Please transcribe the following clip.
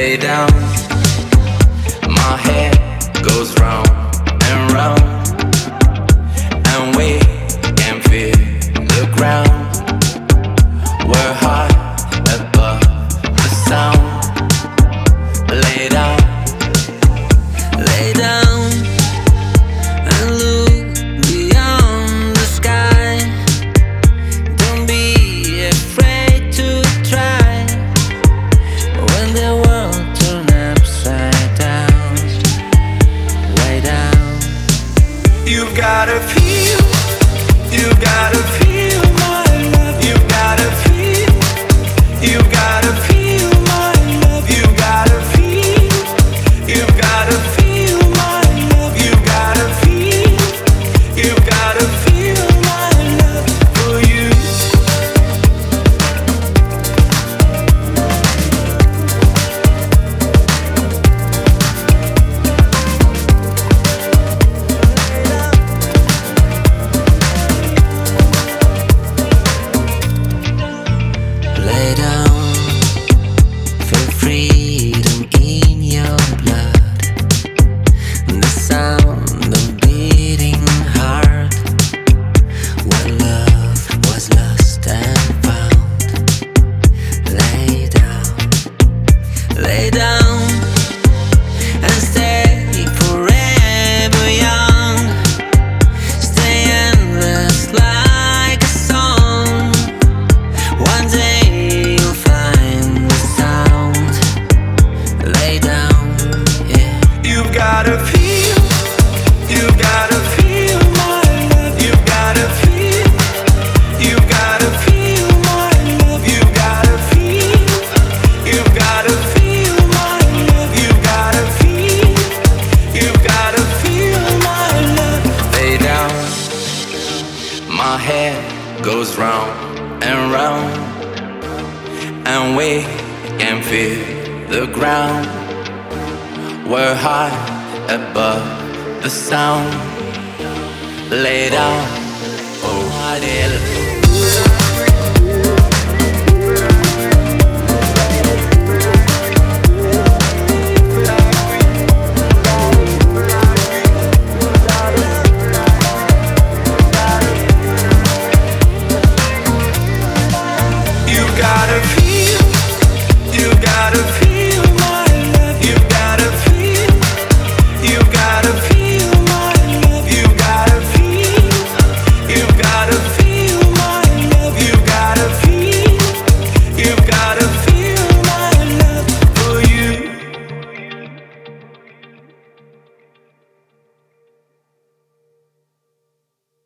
lay down. My head goes round and round, and we can feel the ground. We're high above the sound. Lay down, lay down, and look beyond the sky. Don't be afraid to try when the world turns upside down. Lay down. You've gotta feel, you've gotta feel my love. You've gotta feel, you've gotta feel my love. You've gotta feel, you've gotta feel my love. You've gotta feel, you've gotta feel my love for you. Lay down, feel freedom in your blood. The sound of beating heart. When love was lost and found. Lay down, lay down, and stay forever young. Stay endless like a song. One day you'll find the sound. Lay down, yeah. You've gotta feel, you've gotta feel my love. You've gotta feel, you've gotta feel my love. You've gotta feel, you've gotta feel my love. You've gotta feel, you've gotta feel my love. Lay down, my head goes round and round, and we can feel the ground. We're high above the sound. Lay down.